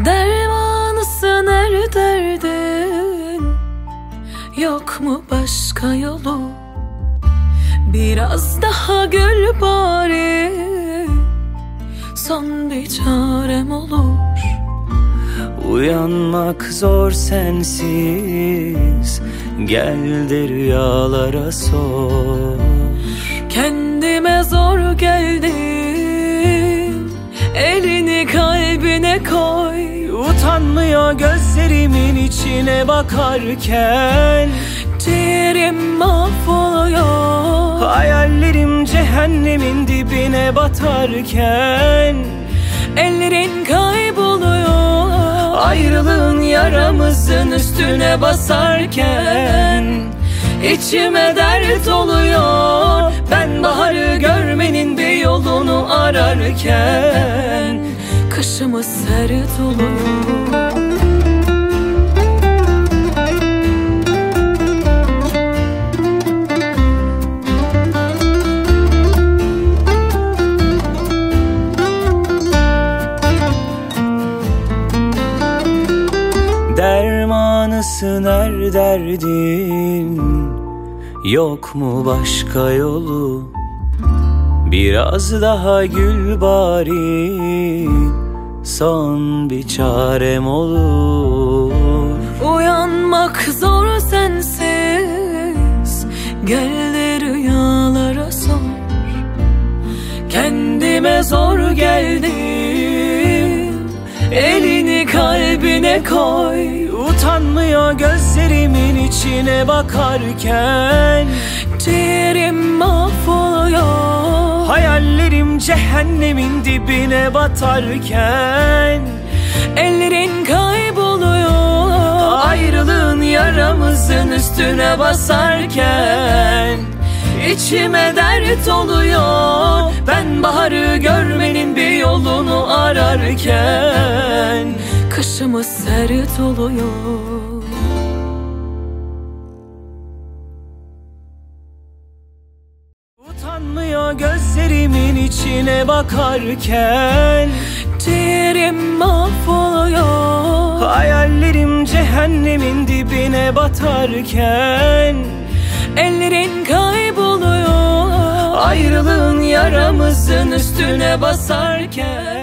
Dermanısın her derdin, yok mu başka yolu? Biraz daha gül bari, son bir çarem olur. Uyanmak zor sensiz, gel de rüyalara sor. Kendime zor geldim, elini kalbine koy. Utanmıyor gözlerimin içine bakarken, ciğerim mahvoluyor. hayallerim cehennemin dibine batarken, ellerin kayboluyor. ayrılığın yaramızın üstüne basarken, içime dert oluyor. Ben baharı görmenin bir yolunu ararken, kışımız sert oluyor. dermanısın her derdin, yok mu başka yolu? Biraz daha gül bari, son bir çarem olur. Uyanmak zor sensiz, gel de rüyalara sor. Kendime zor geldim, elini kalbine koy. Utanmıyor gözlerimin içine bakarken, ciğerim mahvoluyor. hayallerim cehennemin dibine batarken, ellerin kayboluyor. ayrılığın yaramızın üstüne basarken, içime dert oluyor. Ben baharı görmenin bir yolunu ararken, kışımız sert oluyor. utanmıyor gözlerimin içine bakarken, ciğerim mahvoluyor. hayallerim cehennemin dibine batarken, ellerin kayboluyor. ayrılığın yaramızın üstüne basarken,